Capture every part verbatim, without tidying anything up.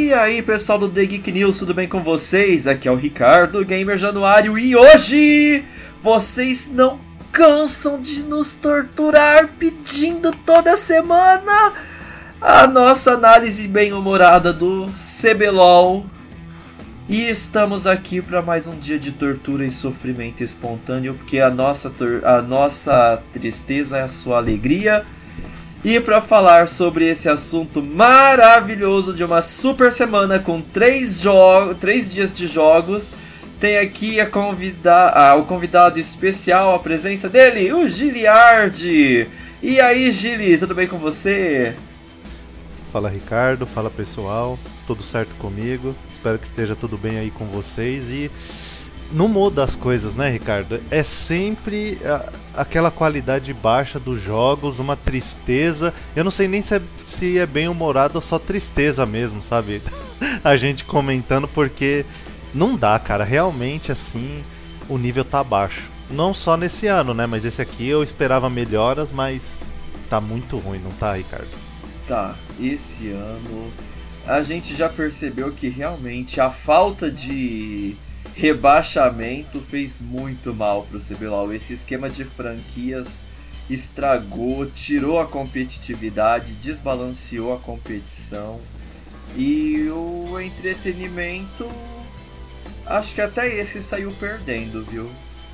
E aí pessoal do The Geek News, tudo bem com vocês? Aqui é o Ricardo, Gamer Januário, e hoje vocês não cansam de nos torturar pedindo toda semana a nossa análise bem-humorada do C B L O L. E estamos aqui para mais um dia de tortura e sofrimento espontâneo, porque a nossa, a nossa tristeza é a sua alegria. E para falar sobre esse assunto maravilhoso de uma super semana com três, jo- três dias de jogos, tem aqui a convida- ah, o convidado especial, a presença dele, o Giliard. E aí, Gili, tudo bem com você? Fala, Ricardo, fala pessoal, tudo certo comigo? Espero que esteja tudo bem aí com vocês. E não muda as coisas, né, Ricardo? É sempre a, aquela qualidade baixa dos jogos, uma tristeza. Eu não sei nem se é, se é bem humorado ou só tristeza mesmo, sabe? A gente comentando, porque não dá, cara. Realmente, assim, o nível tá baixo. Não só nesse ano, né? Mas esse aqui eu esperava melhoras, mas tá muito ruim, não tá, Ricardo? Tá, esse ano a gente já percebeu que realmente a falta de rebaixamento fez muito mal pro C B L O L. Esse esquema de franquias estragou, tirou a competitividade, desbalanceou a competição. E o entretenimento, acho que até esse saiu perdendo, viu?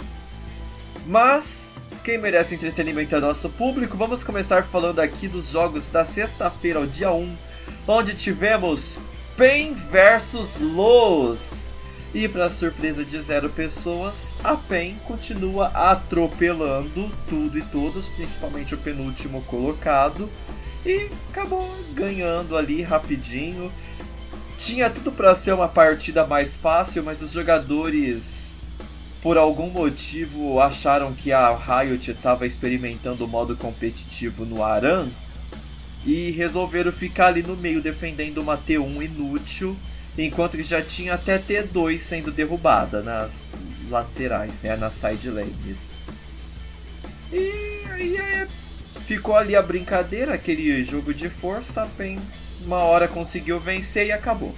Mas quem merece entretenimento é nosso público. Vamos começar falando aqui dos jogos da sexta-feira ao dia um, onde tivemos PEN versus Loz. E para surpresa de zero pessoas, a PEN continua atropelando tudo e todos, principalmente o penúltimo colocado, e acabou ganhando ali rapidinho. Tinha tudo para ser uma partida mais fácil, mas os jogadores, por algum motivo, acharam que a Riot estava experimentando o modo competitivo no Aran e resolveram ficar ali no meio defendendo uma T um inútil, enquanto que já tinha até T dois sendo derrubada nas laterais, né, nas side lanes. E aí é, ficou ali a brincadeira, aquele jogo de força. A PEN uma hora conseguiu vencer e acabou.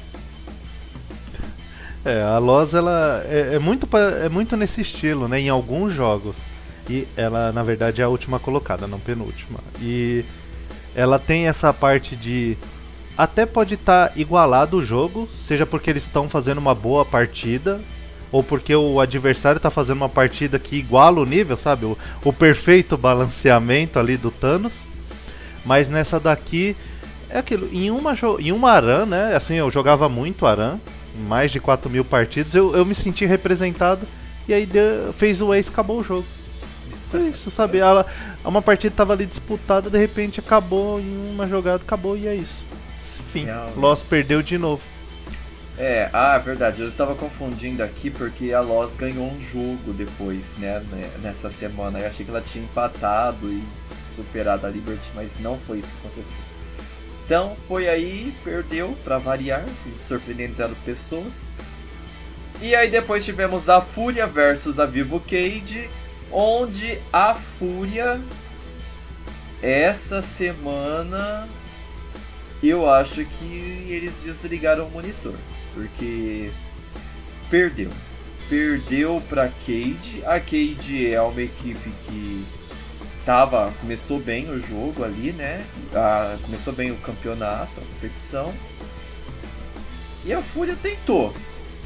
É, a Loz, ela é, é, muito, é muito nesse estilo, né, em alguns jogos. E ela, na verdade, é a última colocada, não penúltima. E ela tem essa parte de... Até pode estar tá igualado o jogo, seja porque eles estão fazendo uma boa partida, ou porque o adversário está fazendo uma partida que iguala o nível, sabe? O, o perfeito balanceamento ali do Thanos. Mas nessa daqui, é aquilo, em uma, em uma Aran, né? Assim, eu jogava muito Aran, mais de quatro mil partidas, eu, eu me senti representado, e aí deu, fez o ace, acabou o jogo. Foi isso, sabe? Ela, uma partida estava ali disputada, de repente acabou em uma jogada, acabou e é isso. Enfim, Loz perdeu de novo. É, ah, verdade, eu tava confundindo aqui porque a Loz ganhou um jogo depois, né, nessa semana. Eu achei que ela tinha empatado e superado a Liberty, mas não foi isso que aconteceu. Então, foi aí, perdeu, pra variar, se surpreendendo zero pessoas. E aí depois tivemos a Fúria versus a Vivo Cage, onde a Fúria, essa semana, eu acho que eles desligaram o monitor, porque perdeu. Perdeu pra Cade. A Cade é uma equipe que tava, começou bem o jogo ali, né? Ah, começou bem o campeonato, a competição. E a Fúria tentou.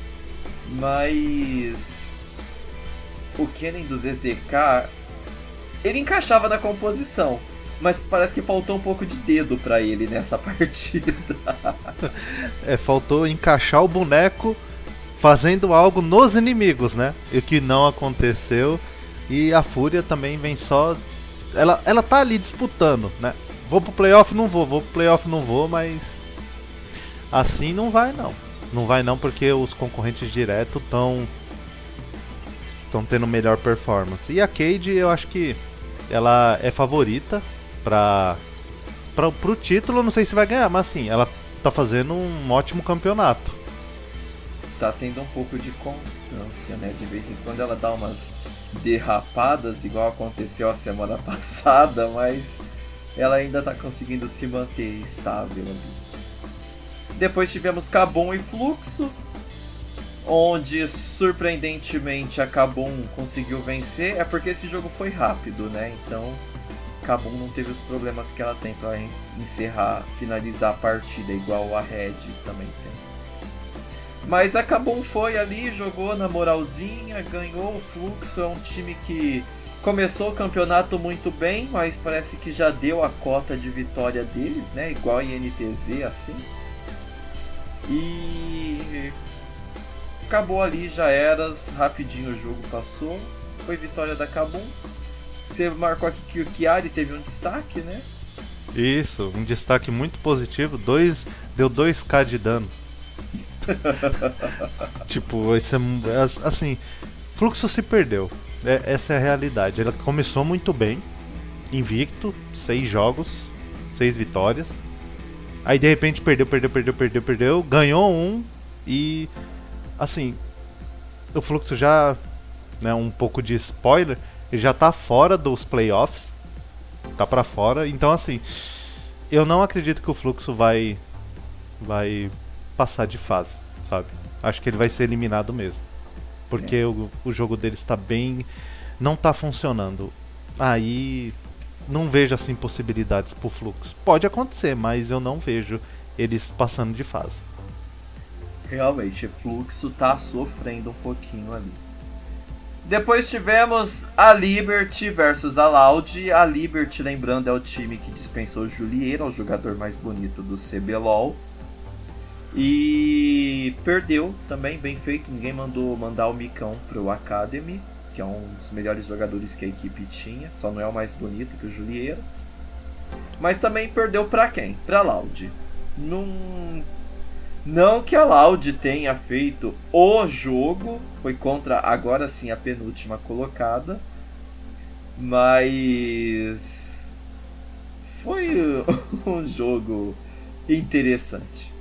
Mas o Kennen do Z Z K, ele encaixava na composição, mas parece que faltou um pouco de dedo pra ele nessa partida. É, faltou encaixar o boneco fazendo algo nos inimigos, né? E que não aconteceu. E a Fúria também vem só... Ela, ela tá ali disputando, né? Vou pro playoff, não vou. Vou pro playoff, não vou, mas... Assim não vai, não. Não vai, não, porque os concorrentes direto estão... Estão tendo melhor performance. E a Cade, eu acho que ela é favorita pra, pra, pro título. Não sei se vai ganhar, mas assim, ela tá fazendo um ótimo campeonato. Tá tendo um pouco de constância, né? De vez em quando ela dá umas derrapadas, igual aconteceu a semana passada, mas ela ainda tá conseguindo se manter estável ali. Depois tivemos Kabum e Fluxo, onde surpreendentemente a Kabum conseguiu vencer. É porque esse jogo foi rápido, né? Então Kabum não teve os problemas que ela tem para encerrar, finalizar a partida, igual a Red também tem. Mas a Kabum foi ali, jogou na moralzinha, ganhou. O Fluxo é um time que começou o campeonato muito bem, mas parece que já deu a cota de vitória deles, né? Igual a I N T Z, assim. E acabou ali, já era, rapidinho o jogo passou. Foi vitória da Kabum. Você marcou aqui que o Chiari teve um destaque, né? Isso, um destaque muito positivo. Dois, deu dois K de dano. Tipo, esse é, assim, Fluxo se perdeu. É, essa é a realidade. Ele começou muito bem, invicto, seis jogos, seis vitórias. Aí de repente perdeu, perdeu, perdeu, perdeu, perdeu, ganhou um e assim, o Fluxo já, né, um pouco de spoiler, ele já tá fora dos playoffs, tá pra fora, então assim, eu não acredito que o Fluxo vai vai passar de fase, sabe? Acho que ele vai ser eliminado mesmo. Porque é. o, o jogo deles tá bem, não tá funcionando. Aí não vejo assim possibilidades pro Fluxo. Pode acontecer, mas eu não vejo eles passando de fase. Realmente, o Fluxo tá sofrendo um pouquinho ali. Depois tivemos a Liberty versus a Loud. A Liberty, lembrando, é o time que dispensou o Julieira, o jogador mais bonito do C B L O L. E perdeu também, bem feito. Ninguém mandou mandar o Micão pro Academy, que é um dos melhores jogadores que a equipe tinha. Só não é o mais bonito que o Julieira. Mas também perdeu pra quem? Pra Loud. Não, não que a Loud tenha feito o jogo. Foi contra, agora sim, a penúltima colocada. Mas foi um jogo interessante.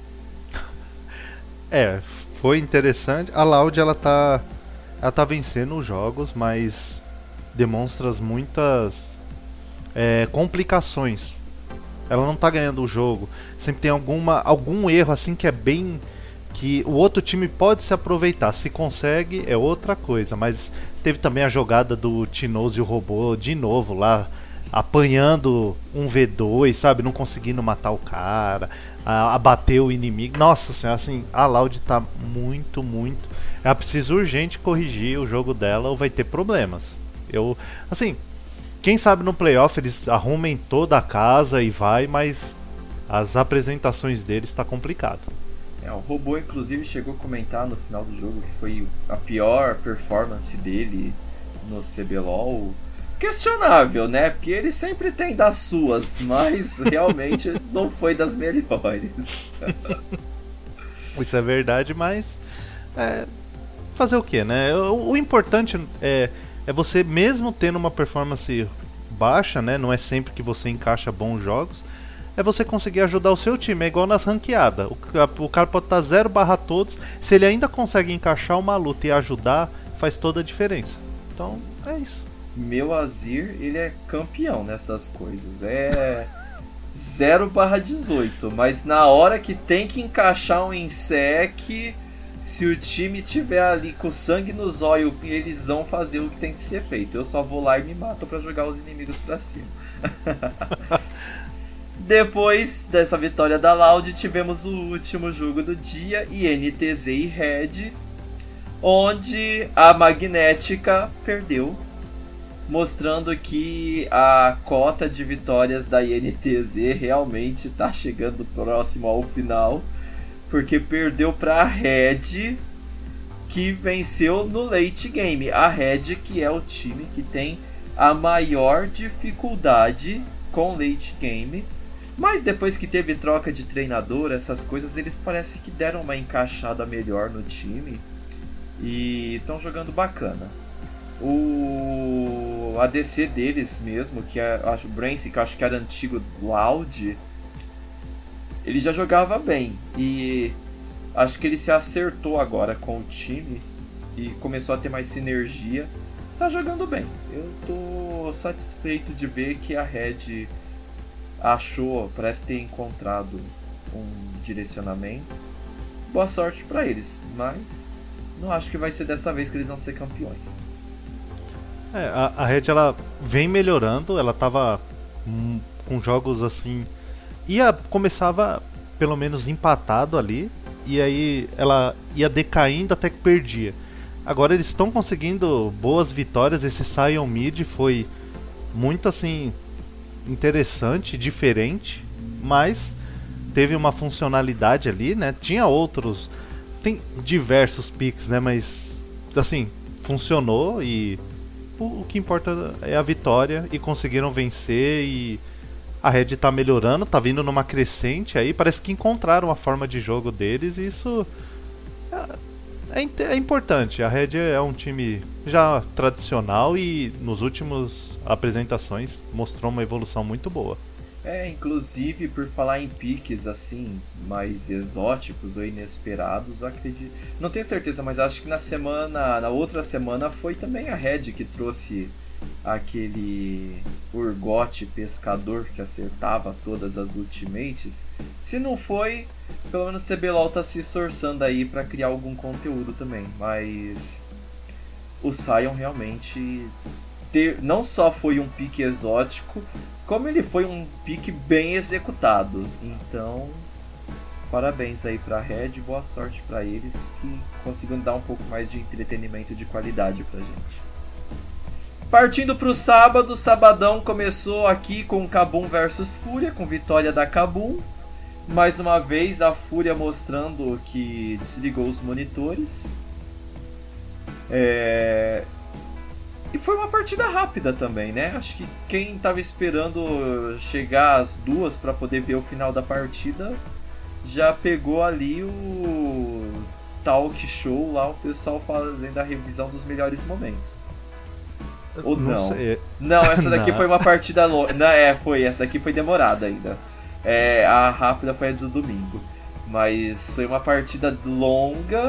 É, foi interessante. A Loud, ela tá, ela tá vencendo os jogos, mas demonstra muitas é, complicações. Ela não tá ganhando o jogo. Sempre tem alguma, algum erro assim que é bem... que o outro time pode se aproveitar. Se consegue, é outra coisa. Mas teve também a jogada do Tinoz e o robô de novo lá, apanhando um V dois, sabe? Não conseguindo matar o cara, abater o inimigo. Nossa senhora, assim, a Loud tá muito, muito... Ela precisa urgente corrigir o jogo dela ou vai ter problemas. Eu, assim, quem sabe no playoff eles arrumem toda a casa e vai, mas as apresentações deles tá complicado. É, o robô inclusive chegou a comentar no final do jogo que foi a pior performance dele no C B L O L. Questionável, né? Porque ele sempre tem das suas, mas realmente não foi das melhores. Isso é verdade, mas é, fazer o que, né? O, o importante é, é você, mesmo tendo uma performance baixa, né? Não é sempre que você encaixa bons jogos, é você conseguir ajudar o seu time. É igual nas ranqueadas. O, o cara pode estar zero barra todos, se ele ainda consegue encaixar uma luta e ajudar, faz toda a diferença. Então, é isso. Meu Azir, ele é campeão nessas coisas. É zero barra dezoito. Mas na hora que tem que encaixar um insec, se o time tiver ali com sangue nos olhos, eles vão fazer o que tem que ser feito. Eu só vou lá e me mato pra jogar os inimigos pra cima. Depois dessa vitória da Loud, tivemos o último jogo do dia, I N T Z e Red, onde a Magnética perdeu, mostrando que a cota de vitórias da I N T Z realmente está chegando próximo ao final, porque perdeu para a Red, que venceu no late game. A Red, que é o time que tem a maior dificuldade com late game, mas depois que teve troca de treinador, essas coisas, eles parecem que deram uma encaixada melhor no time e estão jogando bacana. O A D C deles mesmo, que é o Brance, que eu acho que era antigo Loud, ele já jogava bem e acho que ele se acertou agora com o time e começou a ter mais sinergia. Tá jogando bem. Eu tô satisfeito de ver que a Red achou, parece ter encontrado um direcionamento. Boa sorte pra eles, mas não acho que vai ser dessa vez que eles vão ser campeões. É, a, a Red ela vem melhorando, ela tava hum, com jogos assim, ia começava pelo menos empatado ali, e aí ela ia decaindo até que perdia. Agora eles estão conseguindo boas vitórias, esse Sion Mid foi muito assim interessante, diferente, mas teve uma funcionalidade ali, né? Tinha outros, tem diversos picks, né? Mas assim, funcionou e o, o que importa é a vitória e conseguiram vencer e a Red tá melhorando, tá vindo numa crescente aí, parece que encontraram a forma de jogo deles e isso é, é, é importante. A Red é um time já tradicional e nos últimos apresentações mostrou uma evolução muito boa. É, inclusive por falar em piques assim, mais exóticos ou inesperados, eu acredito. Não tenho certeza, mas acho que na semana. Na outra semana foi também a Red que trouxe aquele Urgot pescador que acertava todas as ultimates. Se não foi, pelo menos o C B LOL tá se esforçando aí pra criar algum conteúdo também. Mas o Sion realmente ter, não só foi um pique exótico, como ele foi um pique bem executado. Então, parabéns aí pra Red, boa sorte pra eles que consigam dar um pouco mais de entretenimento de qualidade pra gente. Partindo pro sábado, sabadão começou aqui com Kabum versus Fúria, com vitória da Kabum. Mais uma vez a Fúria mostrando que desligou os monitores. É... E foi uma partida rápida também, né? Acho que quem tava esperando chegar às duas para poder ver o final da partida já pegou ali o talk show lá, o pessoal fazendo a revisão dos melhores momentos. Ou não? Não, não essa daqui não. Foi uma partida longa. Não, é, foi. Essa daqui foi demorada ainda. É, a rápida foi a do domingo. Mas foi uma partida longa.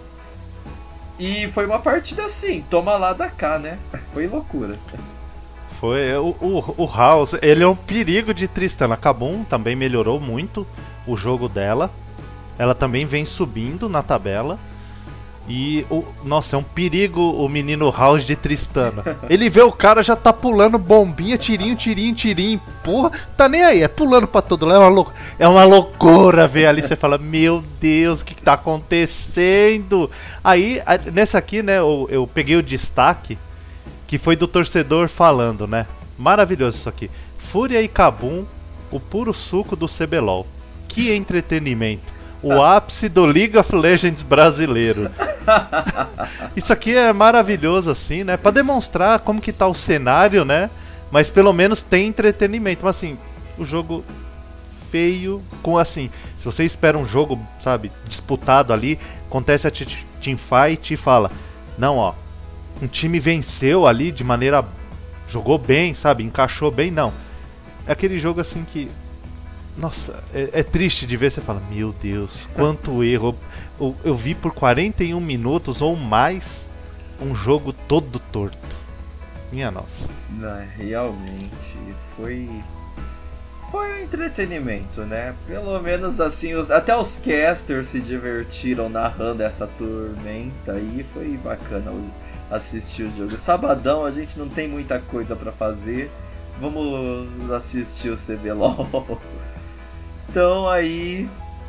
E foi uma partida assim, toma lá da cá, né? Foi loucura. Foi. O, o, o House, ele é um perigo de Tristana. A Kabum também melhorou muito o jogo dela. Ela também vem subindo na tabela. E, o, nossa, é um perigo o menino House de Tristana. Ele vê o cara, já tá pulando bombinha, tirinho, tirinho, tirinho. Porra, tá nem aí, é pulando pra todo lado. É uma, lou é uma loucura ver ali. Você fala, meu Deus, o que, que tá acontecendo? Aí, a, nessa aqui, né, eu, eu peguei o destaque que foi do torcedor falando, né? Maravilhoso isso aqui. Fúria e Kabum, o puro suco do C B LOL. Que entretenimento. O ápice do League of Legends brasileiro. Isso aqui é maravilhoso, assim, né? Pra demonstrar como que tá o cenário, né? Mas pelo menos tem entretenimento. Mas assim, o jogo feio, com assim, se você espera um jogo, sabe, disputado ali, acontece a teamfight e fala, não, ó, um time venceu ali de maneira, jogou bem, sabe, encaixou bem, não. É aquele jogo assim que, nossa, é, é triste de ver, você fala, meu Deus, quanto erro. Eu, eu vi por quarenta e um minutos ou mais um jogo todo torto. Minha nossa. Não, realmente foi foi um entretenimento, né? Pelo menos assim, os, até os casters se divertiram narrando essa tormenta aí, foi bacana assistir o jogo. Sabadão a gente não tem muita coisa pra fazer, vamos assistir o C B LOL. Então aí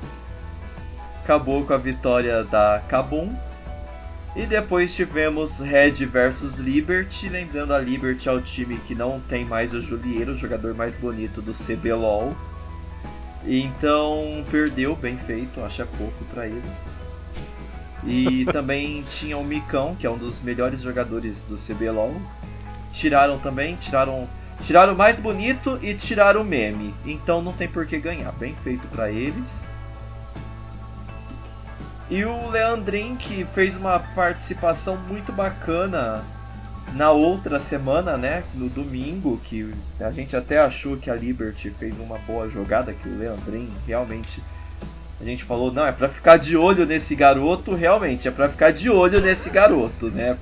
acabou com a vitória da Kabum. E depois tivemos Red versus Liberty. Lembrando, a Liberty é o time que não tem mais o Julieiro, o jogador mais bonito do C B LOL. Então perdeu, bem feito, acha pouco pra eles. E também tinha o Micão, que é um dos melhores jogadores do C B LOL. Tiraram também, tiraram... Tiraram o mais bonito e tiraram o meme. Então não tem por que ganhar. Bem feito pra eles. E o Leandrin, que fez uma participação muito bacana na outra semana, né? No domingo, que a gente até achou que a Liberty fez uma boa jogada, que o Leandrin realmente... A gente falou, não, é pra ficar de olho nesse garoto. Realmente, é pra ficar de olho nesse garoto, né?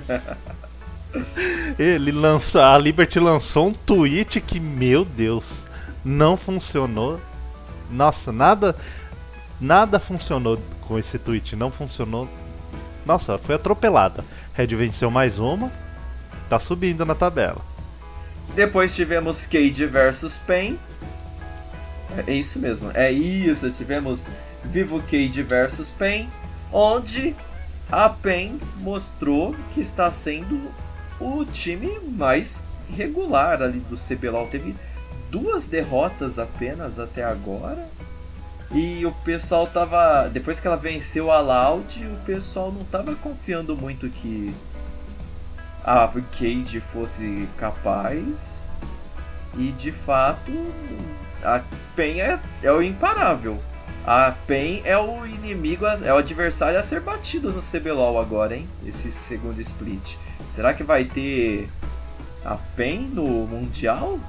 Ele lança, a Liberty lançou um tweet que, meu Deus, não funcionou. Nossa, nada, nada funcionou com esse tweet, não funcionou. Nossa, foi atropelada. Red venceu mais uma, tá subindo na tabela. Depois tivemos Cade versus Pain. É isso mesmo, é isso. Tivemos Vivo Cade versus Pain, onde a Pain mostrou que está sendo o time mais regular ali do C B L O L. Teve duas derrotas apenas até agora. E o pessoal tava... Depois que ela venceu a Loud, o pessoal não tava confiando muito que a Cade fosse capaz. E de fato, a Pain é, é o imparável. A Pain é o inimigo, é o adversário a ser batido no C B L O L agora, hein? Esse segundo split. Será que vai ter a Pain no Mundial?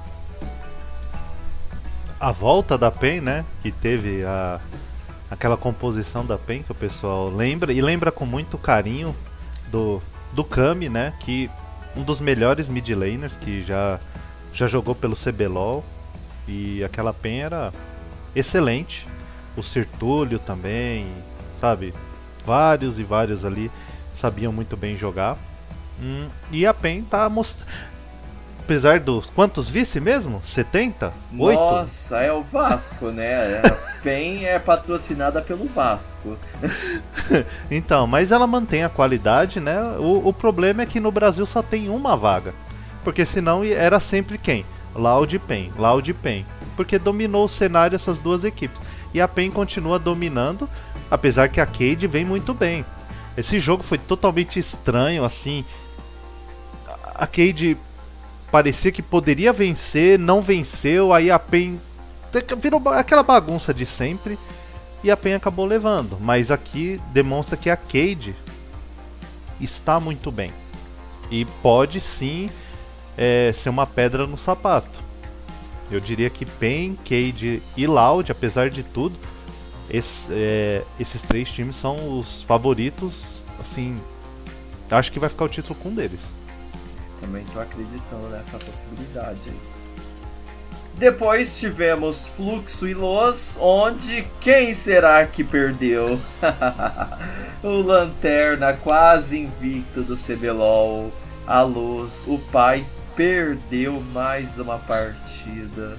A volta da Pain, né? Que teve a, aquela composição da Pain que o pessoal lembra. E lembra com muito carinho do, do Kami, né? Que um dos melhores mid laners que já, já jogou pelo C B L O L. E aquela Pain era excelente. O Sirtúlio também, sabe? Vários e vários ali sabiam muito bem jogar. Hum, e a Pain tá mostrando... Apesar dos... Quantos vice mesmo? setenta? oito? Nossa, é o Vasco, né? A Pain é patrocinada pelo Vasco. Então, mas ela mantém a qualidade, né? O, o problema é que no Brasil só tem uma vaga. Porque senão era sempre quem? Loud e Pain, Loud e Pain. Porque dominou o cenário essas duas equipes. E a Pain continua dominando, apesar que a Cade vem muito bem. Esse jogo foi totalmente estranho, assim. A Cade parecia que poderia vencer, não venceu, aí a Pain virou aquela bagunça de sempre e a Pain acabou levando. Mas aqui demonstra que a Cade está muito bem e pode sim é, ser uma pedra no sapato. Eu diria que Pain, Cade e Loud, apesar de tudo, esse, é, esses três times são os favoritos. Assim, acho que vai ficar o título com um deles. Também tô acreditando nessa possibilidade aí. Depois tivemos Fluxo e Loz, onde quem será que perdeu? O Lanterna, quase invicto do C B L O L. A Loz, o pai, perdeu mais uma partida.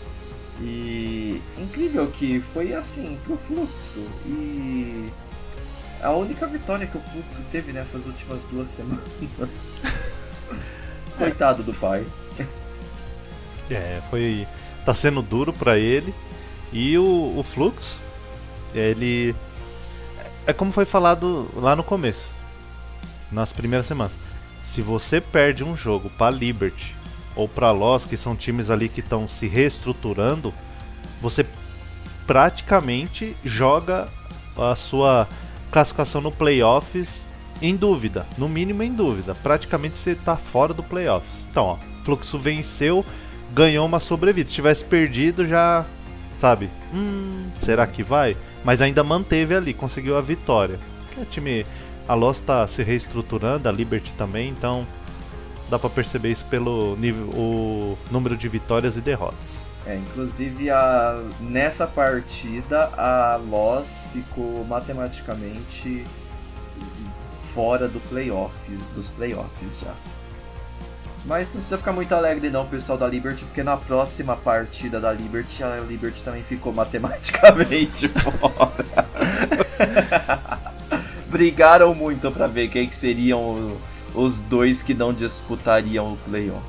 E incrível que foi assim pro Fluxo. E a única vitória que o Fluxo teve nessas últimas duas semanas. Coitado do pai. É, foi... Tá sendo duro pra ele. E o, o Fluxo, ele... É como foi falado lá no começo, nas primeiras semanas. Se você perde um jogo pra Liberty ou pra Lost, que são times ali que estão se reestruturando, você praticamente joga a sua classificação no playoffs em dúvida, no mínimo em dúvida. Praticamente você tá fora do playoffs. Então, ó, Fluxo venceu, ganhou uma sobrevida. Se tivesse perdido, já, sabe, hum, será que vai? Mas ainda manteve ali, conseguiu a vitória. O time, a Lost tá se reestruturando, a Liberty também, então dá pra perceber isso pelo nível, o número de vitórias e derrotas. É, inclusive a, nessa partida a Lost ficou matematicamente fora do playoffs, dos playoffs já. Mas não precisa ficar muito alegre não, pessoal da Liberty, porque na próxima partida da Liberty, a Liberty também ficou matematicamente fora. Brigaram muito pra ver quem que seriam os dois que não disputariam o playoff.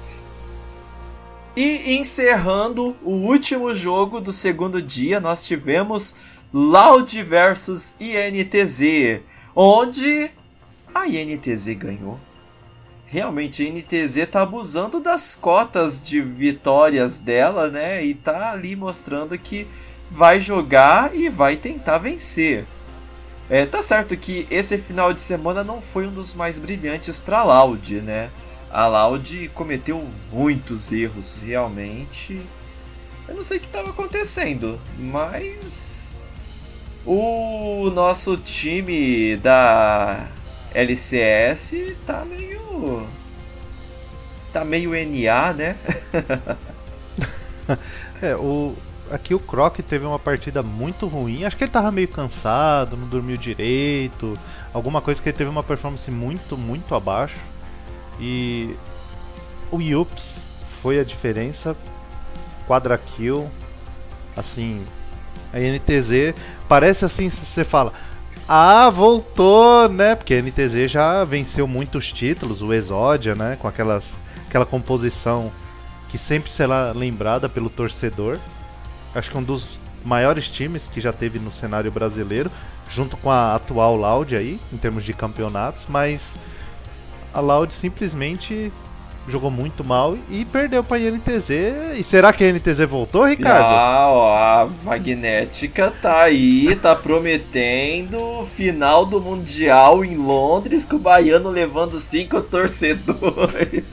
E encerrando o último jogo do segundo dia, nós tivemos Loud versus I N T Z, onde a I N T Z ganhou. Realmente a I N T Z tá abusando das cotas de vitórias dela, né? E tá ali mostrando que vai jogar e vai tentar vencer. É, tá certo que esse final de semana não foi um dos mais brilhantes pra Loud, né? A Loud cometeu muitos erros, realmente. Eu não sei o que estava acontecendo, mas o nosso time da L C S tá meio... tá meio N A, né? É, o... aqui o Croc teve uma partida muito ruim. Acho que ele tava meio cansado, não dormiu direito. Alguma coisa que ele teve uma performance muito, muito abaixo. E o Yups foi a diferença. Quadra kill. Assim, a N T Z parece assim, se você fala, ah, voltou, né? Porque a N T Z já venceu muitos títulos, o Exodia, né? Com aquelas, aquela composição que sempre será lembrada pelo torcedor. Acho que é um dos maiores times que já teve no cenário brasileiro, junto com a atual Loud aí, em termos de campeonatos, mas a Loud simplesmente jogou muito mal e perdeu pra N T Z. E será que a N T Z voltou, Ricardo? Ah, ó, a Magnética tá aí, tá prometendo final do Mundial em Londres, com o Baiano levando cinco torcedores.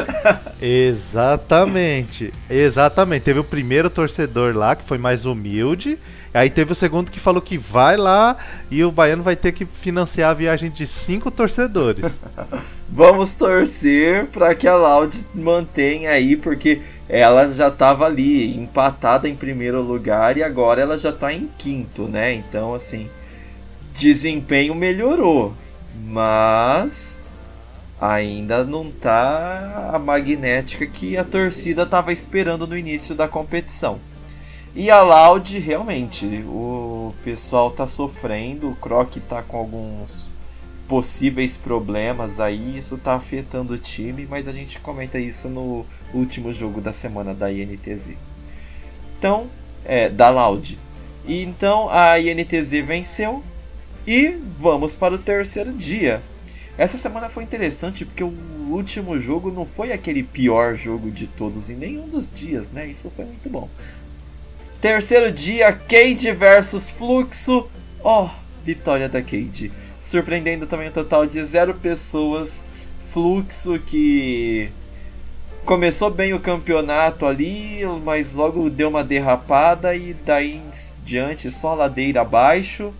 Exatamente, exatamente. Teve o primeiro torcedor lá, que foi mais humilde. Aí teve o segundo que falou que vai lá e o Baiano vai ter que financiar a viagem de cinco torcedores. Vamos torcer para que a Loud mantenha aí, porque ela já estava ali empatada em primeiro lugar e agora ela já está em quinto, né? Então, assim, desempenho melhorou, mas ainda não tá a magnética que a torcida estava esperando no início da competição. E a Loud, realmente, o pessoal tá sofrendo, o Croc tá com alguns possíveis problemas aí, isso tá afetando o time, mas a gente comenta isso no último jogo da semana da I N T Z. Então, é, da Loud. E então a I N T Z venceu e vamos para o terceiro dia. Essa semana foi interessante porque o último jogo não foi aquele pior jogo de todos em nenhum dos dias, né? Isso foi muito bom. Terceiro dia, Cade versus Fluxo. Ó, oh, vitória da Cade. Surpreendendo também um total de zero pessoas. Fluxo que começou bem o campeonato ali, mas logo deu uma derrapada e daí em diante só ladeira abaixo.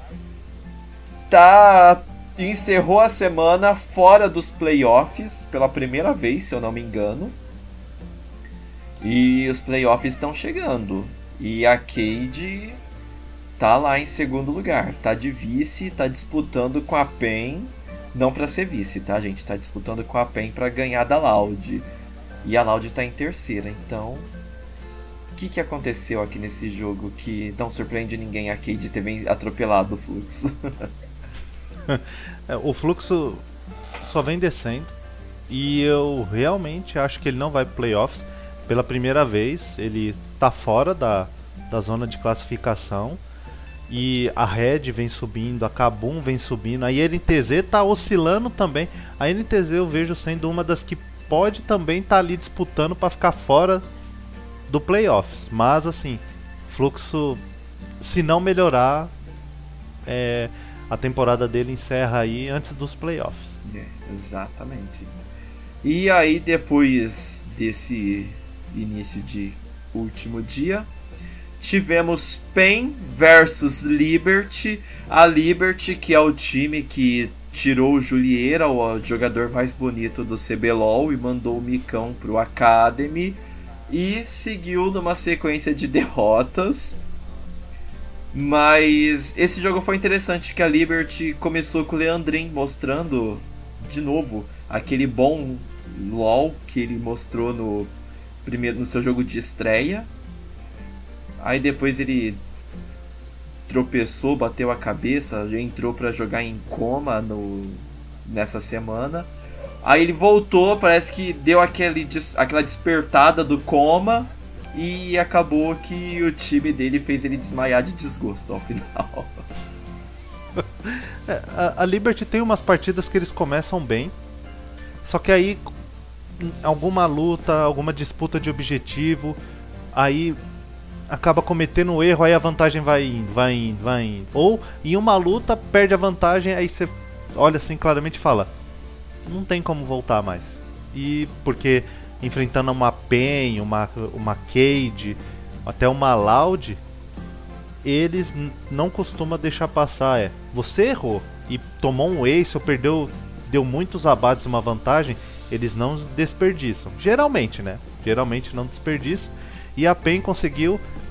Tá, encerrou a semana fora dos playoffs pela primeira vez, se eu não me engano. E os playoffs estão chegando. E a Cade tá lá em segundo lugar, tá de vice, tá disputando com a Pen, não para ser vice, tá, gente? Tá disputando com a Pen para ganhar da Loud. E a Loud tá em terceira, então o que, que aconteceu aqui nesse jogo que não surpreende ninguém a Cade ter bem atropelado o Fluxo? É, o Fluxo só vem descendo e eu realmente acho que ele não vai para playoffs pela primeira vez. Ele tá fora da, da zona de classificação e a Red vem subindo, a Kabum vem subindo, a N T Z tá oscilando também. A N T Z eu vejo sendo uma das que pode também estar tá ali disputando para ficar fora do playoffs, mas assim, Fluxo, se não melhorar, é, a temporada dele encerra aí antes dos playoffs. É, exatamente. E aí depois desse início de último dia, tivemos Pen versus Liberty. A Liberty, que é o time que tirou o Julieira, o jogador mais bonito do C B L O L, e mandou o Micão pro Academy, e seguiu numa sequência de derrotas. Mas esse jogo foi interessante, que a Liberty começou com o Leandrin mostrando de novo aquele bom LoL que ele mostrou no primeiro no seu jogo de estreia. Aí depois ele tropeçou, bateu a cabeça, entrou para jogar em coma no, nessa semana. Aí ele voltou, parece que deu aquele, aquela despertada do coma e acabou que o time dele fez ele desmaiar de desgosto ao final. É, a, a Liberty tem umas partidas que eles começam bem, só que aí alguma luta, alguma disputa de objetivo, aí acaba cometendo um erro, aí a vantagem vai indo, vai indo, vai indo. Ou em uma luta perde a vantagem, aí você olha assim claramente e fala, não tem como voltar mais. E porque enfrentando uma Pen, uma, uma Cade, até uma Loud, eles n- não costumam deixar passar. É, você errou e tomou um ace ou perdeu, deu muitos abates uma vantagem, eles não desperdiçam. Geralmente, né? Geralmente não desperdiçam. E a Pen conseguiu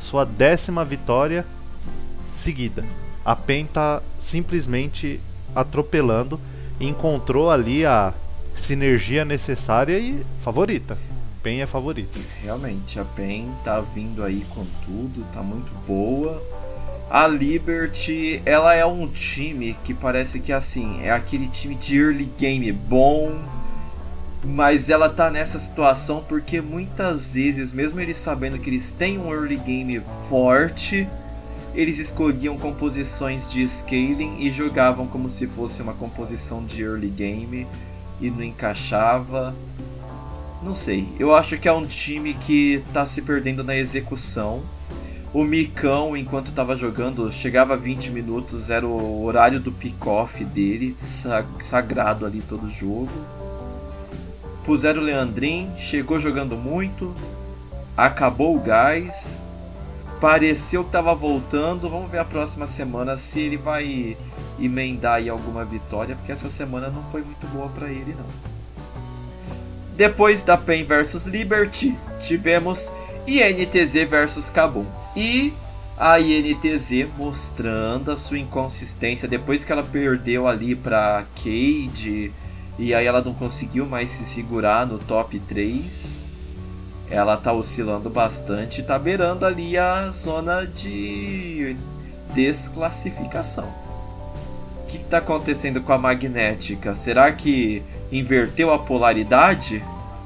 sua décima vitória seguida. A PEN tá simplesmente atropelando, encontrou ali a sinergia necessária e favorita. PEN é favorita. Realmente, a PEN tá vindo aí com tudo, tá muito boa. A Liberty, ela é um time que parece que assim, é aquele time de early game bom, mas ela tá nessa situação porque muitas vezes, mesmo eles sabendo que eles têm um early game forte, eles escolhiam composições de scaling e jogavam como se fosse uma composição de early game e não encaixava. Não sei, eu acho que é um time que tá se perdendo na execução. O Micão, enquanto estava jogando, chegava a vinte minutos, era o horário do pick-off dele, sagrado ali todo jogo. Puseram o Leandrin, chegou jogando muito, acabou o gás, pareceu que estava voltando. Vamos ver a próxima semana se ele vai emendar aí alguma vitória, porque essa semana não foi muito boa para ele não. Depois da PEN versus Liberty, tivemos I N T Z versus Kabum. E a I N T Z mostrando a sua inconsistência depois que ela perdeu ali para Cade e aí ela não conseguiu mais se segurar no top três. Ela tá oscilando bastante, tá beirando ali a zona de desclassificação. O que está acontecendo com a Magnética? Será que inverteu a polaridade?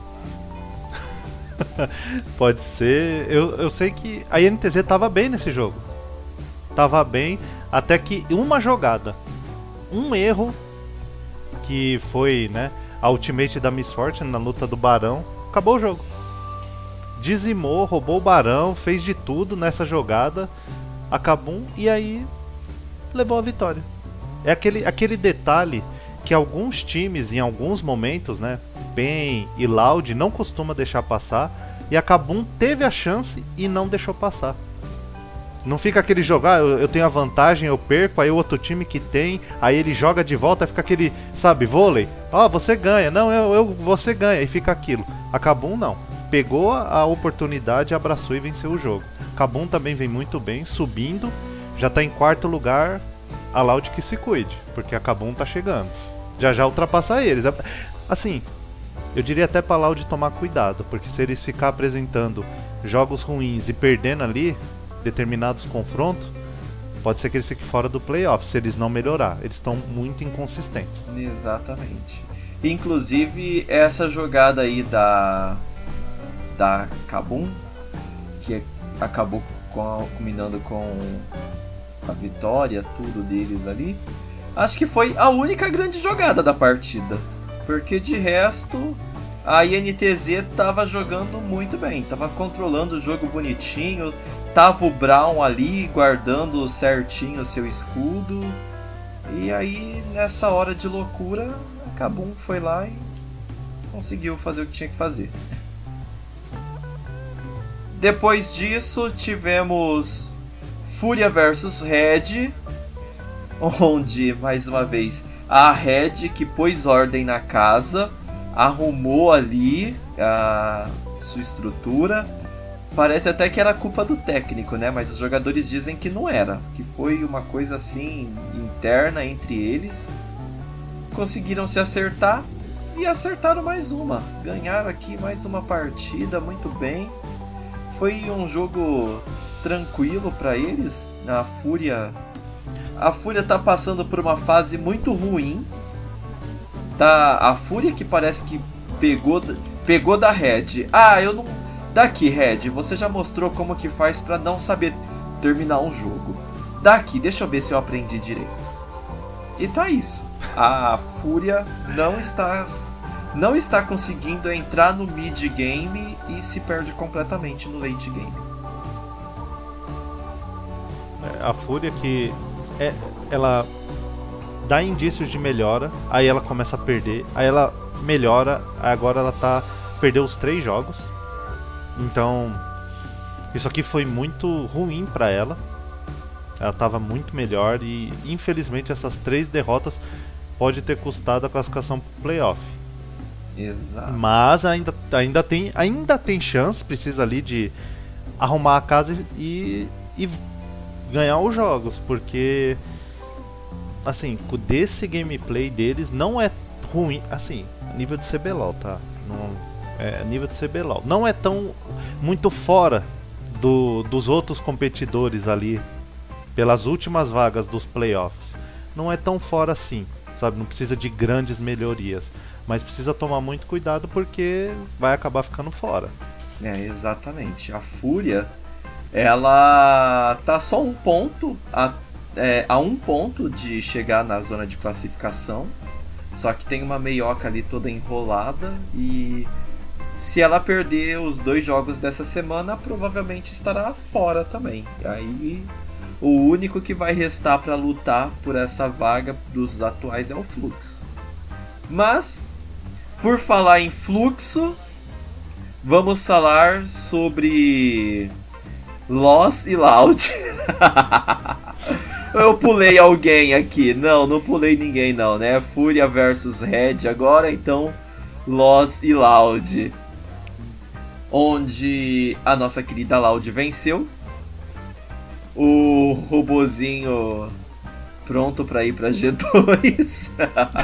Pode ser. Eu, eu sei que a I N T Z tava bem nesse jogo. Tava bem, até que uma jogada, um erro, que foi, né, a ultimate da Miss Fortune na luta do Barão, acabou o jogo. Dizimou, roubou o Barão, fez de tudo nessa jogada, acabou e aí levou a vitória. É aquele, aquele detalhe que alguns times, em alguns momentos, né, PEN e Loud não costuma deixar passar, e a Kabum teve a chance e não deixou passar. Não fica aquele jogar, ah, eu, eu tenho a vantagem, eu perco, aí o outro time que tem, aí ele joga de volta, aí fica aquele, sabe, vôlei, ó, oh, você ganha, não, eu, eu, você ganha, e fica aquilo. A Kabum não, pegou a oportunidade, abraçou e venceu o jogo. A Kabum também vem muito bem, subindo, já tá em quarto lugar, a Loud que se cuide, porque a Kabum tá chegando. Já já ultrapassa eles. Assim, eu diria até pra Loud tomar cuidado, porque se eles ficar apresentando jogos ruins e perdendo ali determinados confrontos, pode ser que eles fiquem fora do playoff se eles não melhorar. Eles estão muito inconsistentes. Exatamente. Inclusive, essa jogada aí da da Kabum, que acabou com, combinando com a vitória, tudo deles ali, acho que foi a única grande jogada da partida. Porque de resto, a I N T Z tava jogando muito bem, tava controlando o jogo bonitinho, tava o Brown ali guardando certinho o seu escudo. E aí, nessa hora de loucura, a Kabum foi lá e conseguiu fazer o que tinha que fazer. Depois disso, tivemos Fúria versus Red, onde, mais uma vez, a Red, que pôs ordem na casa, arrumou ali a sua estrutura. Parece até que era culpa do técnico, né? Mas os jogadores dizem que não era, que foi uma coisa assim interna entre eles. Conseguiram se acertar e acertaram mais uma. Ganharam aqui mais uma partida muito bem. Foi um jogo tranquilo para eles. A Fúria A Fúria tá passando por uma fase muito ruim. Tá, a Fúria que parece que pegou, pegou da Red. Ah, eu não... Daqui, Red, você já mostrou como que faz pra não saber terminar um jogo. Daqui, deixa eu ver se eu aprendi direito. E tá isso. A Fúria não está, não está conseguindo entrar no mid game e se perde completamente no late game. A Fúria que... É, ela dá indícios de melhora, aí ela começa a perder, aí ela melhora, agora ela tá perdeu os três jogos. Então, isso aqui foi muito ruim pra ela. Ela tava muito melhor e infelizmente essas três derrotas pode ter custado a classificação pro playoff. Exato. Mas ainda, ainda, tem, ainda tem chance, precisa ali de arrumar a casa e, e ganhar os jogos, porque assim, desse gameplay deles não é ruim, assim, nível de C B L O L, tá? Não, é nível de C B L O L. Não é tão muito fora do, dos outros competidores ali pelas últimas vagas dos playoffs. Não é tão fora assim, sabe? Não precisa de grandes melhorias, mas precisa tomar muito cuidado porque vai acabar ficando fora. É, exatamente. A Fúria, ela tá só um ponto a, é, a um ponto de chegar na zona de classificação. Só que tem uma meioca ali toda enrolada e se ela perder os dois jogos dessa semana, provavelmente estará fora também. E aí o único que vai restar para lutar por essa vaga dos atuais é o Fluxo. Mas, por falar em Fluxo, vamos falar sobre Loss e Loud. Eu pulei alguém aqui. Não, não pulei ninguém não, né? Fúria versus Red agora, então Loss e Loud. Onde a nossa querida Loud venceu. O robozinho pronto pra ir pra G dois.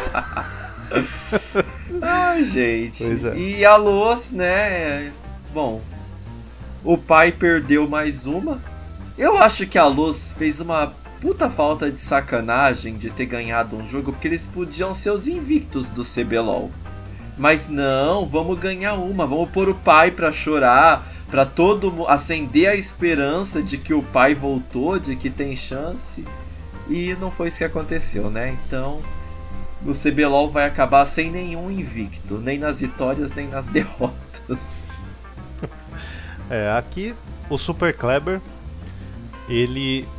Ai, gente. É. E a Loss, né? Bom, o pai perdeu mais uma. Eu acho que a Loss fez uma puta falta de sacanagem de ter ganhado um jogo, porque eles podiam ser os invictos do C B L O L. Mas não, vamos ganhar uma, vamos pôr o pai pra chorar, pra todo mundo acender a esperança de que o pai voltou, de que tem chance. E não foi isso que aconteceu, né? Então o C B L O L vai acabar sem nenhum invicto, nem nas vitórias, nem nas derrotas. É, aqui o Super Kleber, ele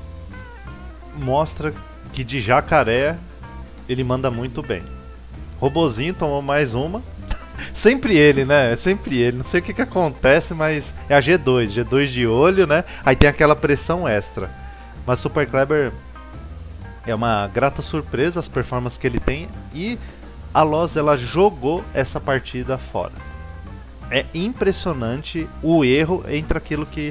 mostra que de jacaré ele manda muito bem. Robozinho tomou mais uma. Sempre ele, né? É sempre ele. Não sei o que que acontece, mas é a G dois. G dois de olho, né? Aí tem aquela pressão extra. Mas Super Kleber é uma grata surpresa as performances que ele tem. E a Loss, ela jogou essa partida fora. É impressionante o erro entre aquilo que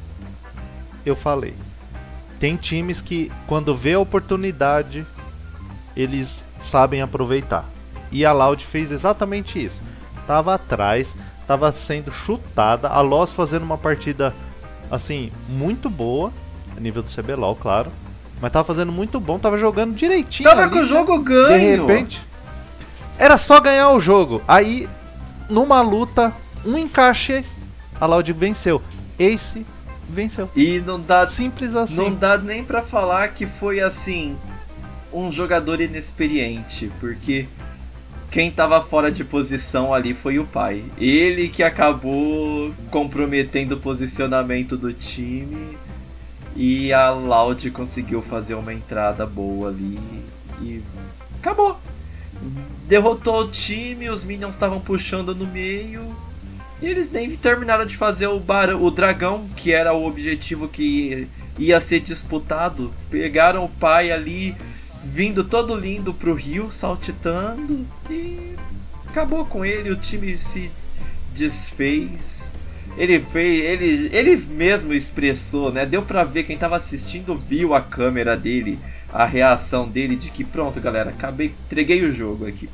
eu falei. Tem times que, quando vê a oportunidade, eles sabem aproveitar. E a Loud fez exatamente isso. Tava atrás, tava sendo chutada. A Loss fazendo uma partida, assim, muito boa. A nível do C B L O L, claro. Mas tava fazendo muito bom, tava jogando direitinho. Tava ali, com o jogo ganho. De repente, era só ganhar o jogo. Aí, numa luta, um encaixe, a Loud venceu. Ace venceu. E não dá, simples assim. Não dá nem pra falar que foi assim um jogador inexperiente, porque quem tava fora de posição ali foi o pai. Ele que acabou comprometendo o posicionamento do time e a Loud conseguiu fazer uma entrada boa ali e acabou. Derrotou o time, os minions estavam puxando no meio. E eles nem terminaram de fazer o, bar... o dragão, que era o objetivo que ia ser disputado. Pegaram o pai ali, vindo todo lindo pro rio, saltitando. E acabou com ele, o time se desfez. Ele fez, ele, ele mesmo expressou, né? Deu pra ver, quem tava assistindo viu a câmera dele, a reação dele de que pronto, galera, acabei, entreguei o jogo aqui.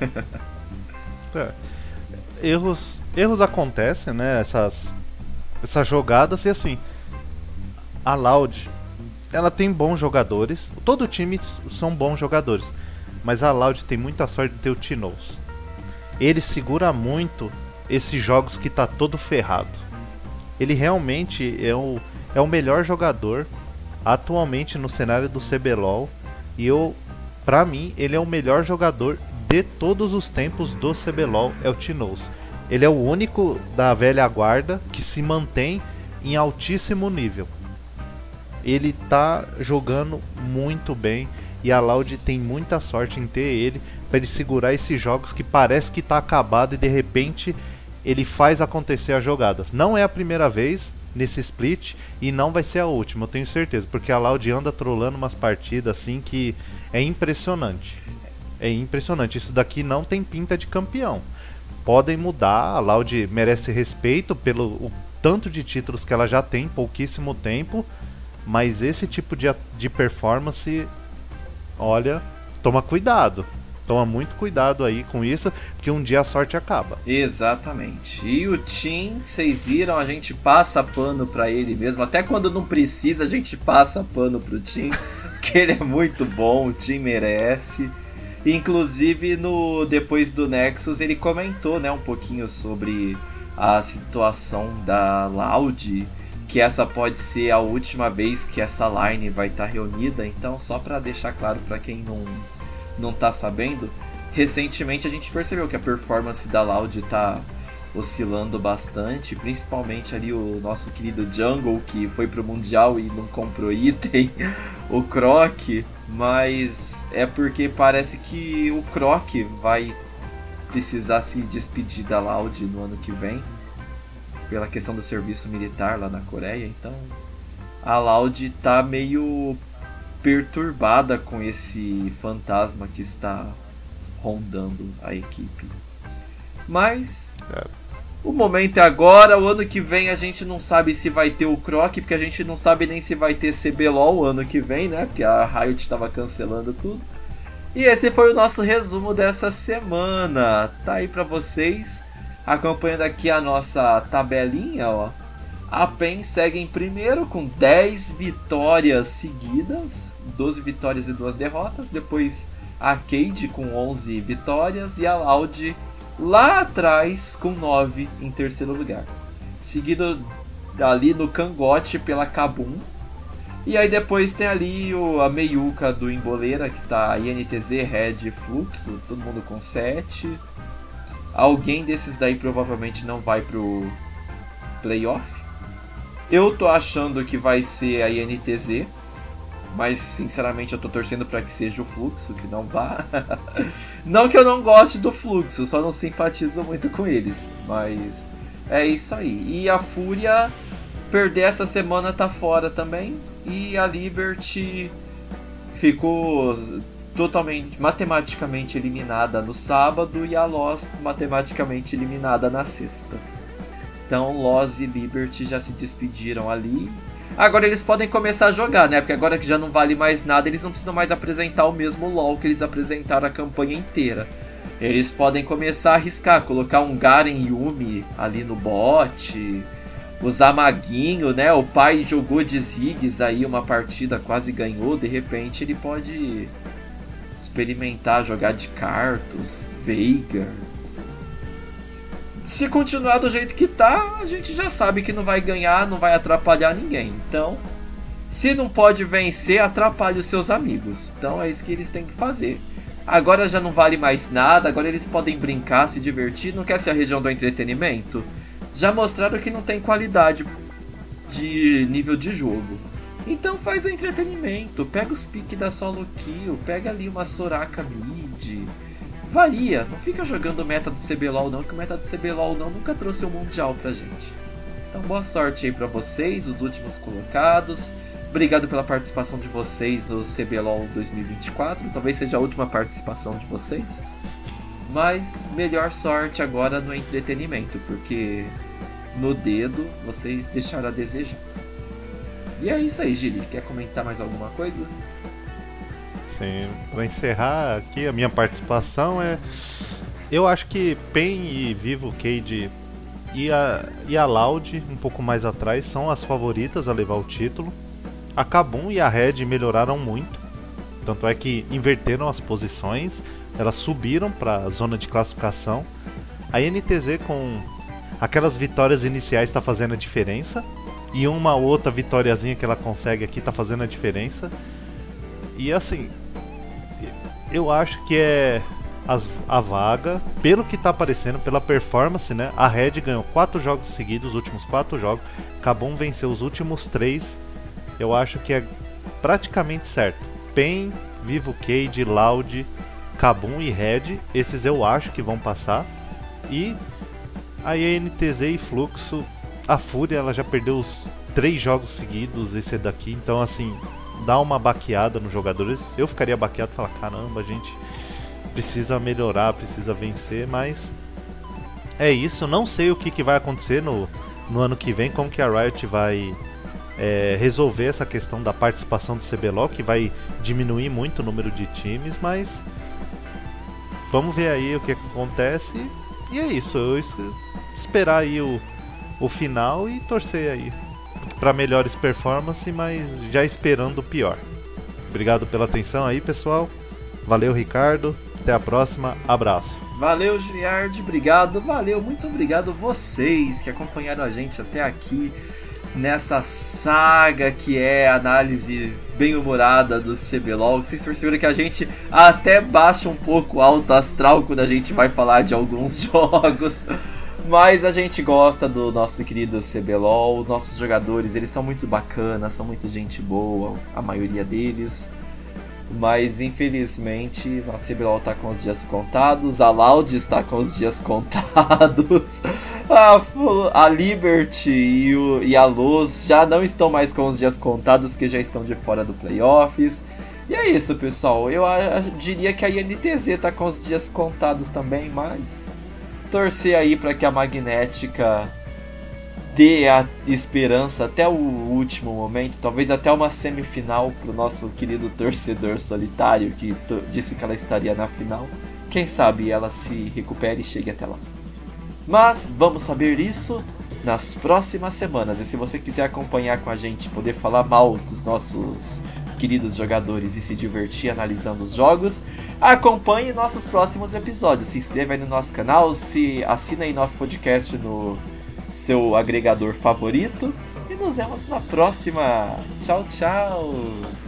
É. Erros... Erros acontecem, né? Essas, essas jogadas e assim. A Loud, ela tem bons jogadores. Todo time são bons jogadores. Mas a Loud tem muita sorte de ter o T-Nose. Ele segura muito esses jogos que tá todo ferrado. Ele realmente é o, é o melhor jogador atualmente no cenário do C B L O L. E eu, pra mim, ele é o melhor jogador de todos os tempos do C B L O L. É o T-Nose. Ele é o único da velha guarda que se mantém em altíssimo nível. Ele tá jogando muito bem e a Loud tem muita sorte em ter ele para ele segurar esses jogos que parece que tá acabado e de repente ele faz acontecer as jogadas. Não é a primeira vez nesse split e não vai ser a última, eu tenho certeza, porque a Loud anda trolando umas partidas assim que é impressionante. É impressionante, isso daqui não tem pinta de campeão. Podem mudar, a Loud merece respeito pelo o tanto de títulos que ela já tem em pouquíssimo tempo, mas esse tipo de, de performance, olha, toma cuidado. Toma muito cuidado aí com isso, porque um dia a sorte acaba. Exatamente. E o Tim, vocês viram, a gente passa pano pra ele mesmo. Até quando não precisa, a gente passa pano pro Tim, porque ele é muito bom, o Tim merece. Inclusive, no, depois do Nexus, ele comentou, né, um pouquinho sobre a situação da Loud, que essa pode ser a última vez que essa line vai estar reunida. Então, só pra deixar claro pra quem não... não tá sabendo, recentemente a gente percebeu que a performance da Loud tá oscilando bastante, principalmente ali o nosso querido Jungle, que foi pro Mundial e não comprou item, o Croc, mas é porque parece que o Croc vai precisar se despedir da Loud no ano que vem, pela questão do serviço militar lá na Coreia, então a Loud tá meio perturbada com esse fantasma que está rondando a equipe. Mas é. O momento é agora. O ano que vem a gente não sabe se vai ter o Croc, porque a gente não sabe nem se vai ter C B L O L o ano que vem, né? Porque a Riot estava cancelando tudo. E esse foi o nosso resumo dessa semana. Tá aí para vocês, acompanhando aqui a nossa tabelinha, ó. A P E N segue em primeiro com dez vitórias seguidas, doze vitórias e duas derrotas. Depois a Cade com onze vitórias e a Loud lá atrás com nove em terceiro lugar. Seguido ali no cangote pela Kabum. E aí depois tem ali o, a meiuca do Emboleira, que tá I N T Z, Red, Fluxo, todo mundo com sete. Alguém desses daí provavelmente não vai pro playoff. Eu tô achando que vai ser a I N T Z, mas sinceramente eu tô torcendo para que seja o Fluxo, que não vá. Não que eu não goste do Fluxo, só não simpatizo muito com eles, mas é isso aí. E a Fúria perder essa semana tá fora também, e a Liberty ficou totalmente, matematicamente eliminada no sábado, e a Lost matematicamente eliminada na sexta. Então, Lost e Liberty já se despediram ali. Agora eles podem começar a jogar, né? Porque agora que já não vale mais nada, eles não precisam mais apresentar o mesmo LoL que eles apresentaram a campanha inteira. Eles podem começar a arriscar, colocar um Garen Yumi ali no bot, usar maguinho, né? O pai jogou de Ziggs aí uma partida, quase ganhou. De repente ele pode experimentar jogar de Karthus, Veigar. Se continuar do jeito que tá, a gente já sabe que não vai ganhar, não vai atrapalhar ninguém. Então, se não pode vencer, atrapalhe os seus amigos. Então é isso que eles têm que fazer. Agora já não vale mais nada, agora eles podem brincar, se divertir. Não quer ser a região do entretenimento? Já mostraram que não tem qualidade de nível de jogo. Então faz o entretenimento, pega os piques da solo kill, pega ali uma Soraka mid. Varia, não fica jogando o meta do C B L O L não, que o meta do C B L O L não nunca trouxe um mundial pra gente. Então boa sorte aí pra vocês, os últimos colocados. Obrigado pela participação de vocês no C B L O L dois mil e vinte e quatro, talvez seja a última participação de vocês. Mas melhor sorte agora no entretenimento, porque no dedo vocês deixaram a desejar. E é isso aí, Gili, quer comentar mais alguma coisa? Sim, para encerrar aqui a minha participação é, eu acho que P E N e Vivo Cade e a, e a Loud um pouco mais atrás são as favoritas a levar o título. A Kabum e a Red melhoraram muito, tanto é que inverteram as posições, elas subiram para a zona de classificação. A N T Z com aquelas vitórias iniciais está fazendo a diferença, e uma outra vitóriazinha que ela consegue aqui está fazendo a diferença. E assim, eu acho que é as, a vaga, pelo que tá aparecendo, pela performance, né? A Red ganhou quatro jogos seguidos, os últimos quatro jogos. Kabum venceu os últimos três. Eu acho que é praticamente certo. P E N, Vivo Cade, Loud, Kabum e Red, esses eu acho que vão passar. E a N T Z e Fluxo, a Fúria, ela já perdeu os três jogos seguidos, esse é daqui, então assim, dá uma baqueada nos jogadores. Eu ficaria baqueado e falar, caramba, a gente precisa melhorar, precisa vencer, mas é isso. Não sei o que, que vai acontecer no, no ano que vem como que a Riot vai é, resolver essa questão da participação do C B L O L, que vai diminuir muito o número de times, mas vamos ver aí o que, que acontece. E é isso, eu esperar aí o, o final e torcer aí para melhores performances, mas já esperando o pior. Obrigado pela atenção aí, pessoal. Valeu, Ricardo. Até a próxima. Abraço. Valeu, Giliard. Obrigado. Valeu. Muito obrigado vocês que acompanharam a gente até aqui nessa saga que é a análise bem-humorada do C B L O L. Vocês perceberam que a gente até baixa um pouco o alto astral quando a gente vai falar de alguns jogos. Mas a gente gosta do nosso querido C B L O L. Nossos jogadores, eles são muito bacanas, são muito gente boa, a maioria deles. Mas infelizmente a C B L O L está com os dias contados, a Loud está com os dias contados, a, a Liberty e, o, e a Luz já não estão mais com os dias contados porque já estão de fora do playoffs. E é isso, pessoal. Eu, eu diria que a I N T Z está com os dias contados também, mas torcer aí para que a Magnética dê a esperança até o último momento, talvez até uma semifinal pro nosso querido torcedor solitário que disse que ela estaria na final. Quem sabe ela se recupere e chegue até lá. Mas vamos saber isso nas próximas semanas. E se você quiser acompanhar com a gente, poder falar mal dos nossos queridos jogadores e se divertir analisando os jogos, acompanhe nossos próximos episódios. Se inscreva aí no nosso canal, se assina aí nosso podcast no seu agregador favorito e nos vemos na próxima. Tchau, tchau!